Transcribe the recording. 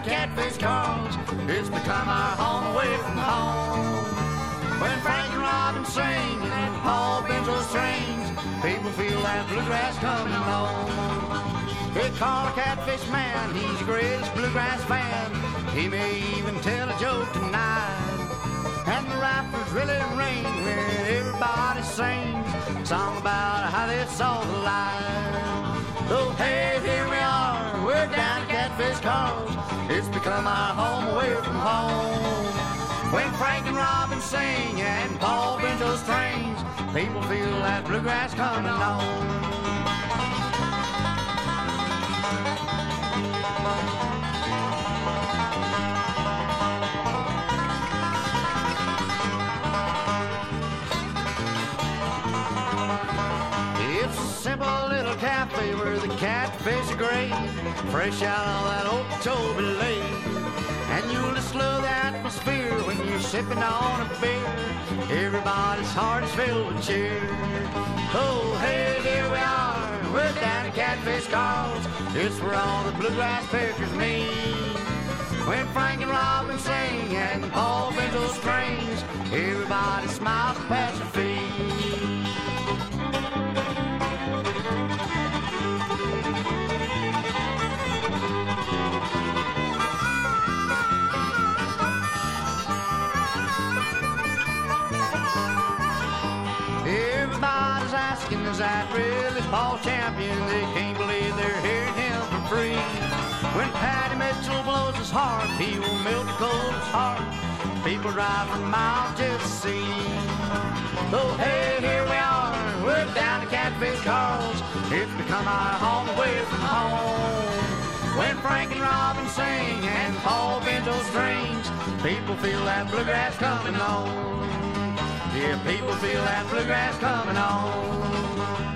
to Catfish Carl's. It's become our home away from home. When Frank and Robin sing and Paul Benzo strings, people feel that bluegrass coming home. They call a Catfish man, he's the greatest bluegrass fan. He may even tell a joke tonight. And the rafters really ring when everybody sings a song about how they saw the light. Oh, hey, here we are, we're down at Catfish Carl's. It's become our home away from home. When Frank and Robin sing and Paul Benzo strings, people feel that bluegrass coming on. It's a simple little cafe where the catfish are great, fresh out of that October lake. And you'll just love the atmosphere when you're sipping on a beer. Everybody's heart is filled with cheer. Oh, hey, there we are, we're down at Catfish Carl's. It's where all the bluegrass pickers meet. When Frank and Robin sing and Paul Benzo strings, everybody smiles and pats their feet. Everybody's asking, is that really Paul Champion? They can't believe they're hearing him for free. When Patty Mitchell blows his harp, he will melt the coldest heart. People drive for miles just to see. Oh, hey, here we are, we're down at Catfish Carl's. It's become our home away from home. When Frank and Robin sing and Paul Benzo strings, people feel that bluegrass coming on. Yeah, people feel that bluegrass coming on.